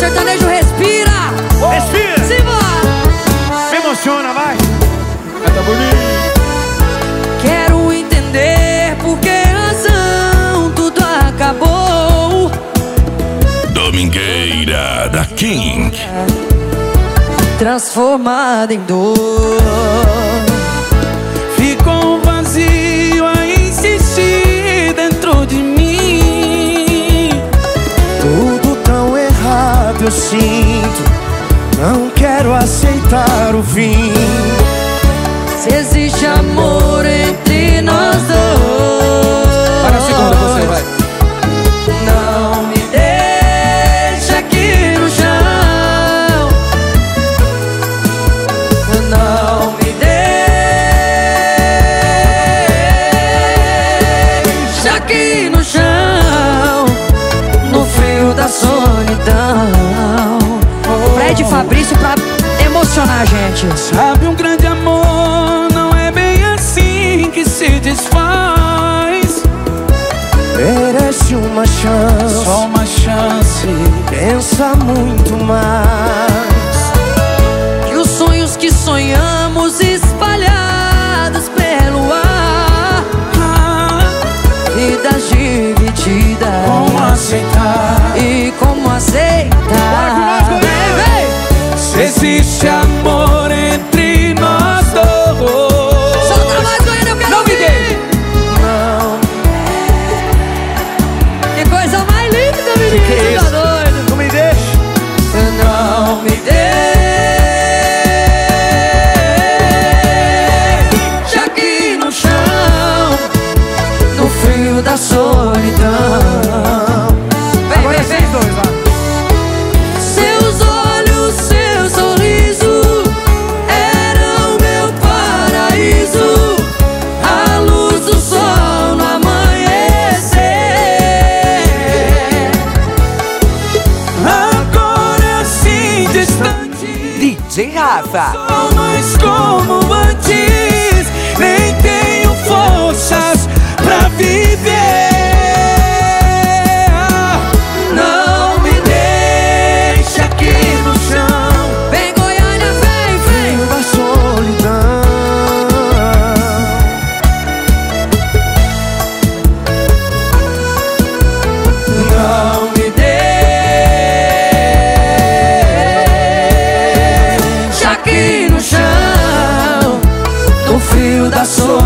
sertanejo respira. Respira. Simbora. Me emociona, vai. Tá bonito. Quero entender por que razão tudo acabou. Domingueira da King. Transformada em dor. Ficou um vazio a insistir dentro de mim. Tudo tão errado eu sinto, não quero aceitar o fim. Se existe amor entre nós dois. Para a segunda, você vai. Não me deixa aqui no chão. Não me deixa aqui no chão, no frio da solidão. Fred e Fabrício pra emocionar a gente. Sabe, um grande amor não é bem assim que se desfaz. Merece uma chance, Só uma chance. pensa muito mais. Que os sonhos que sonhamos espalhados pelo ar, vidas divididas, Como aceitar? e como aceitar. Vem, vem. Se existe amor entre nós dois. Solta mais, Goiânia, eu quero Não me ouvir. deixe. Que coisa mais linda, menino. Que é Tá isso? doido. Não me deixe. Não me deixa aqui no chão, no frio da solidão. Agora é vocês dois, vai. Seus olhos, seu sorriso eram meu paraíso, a luz do sol no amanhecer. Agora sim distante, DJ Rafa. sou mais como antes. Nem tenho forças pra viver. Não me deixa aqui no chão. Vem, Goiânia, vem, vem. Da solidão. Não me deixa aqui no chão, no frio da solidão.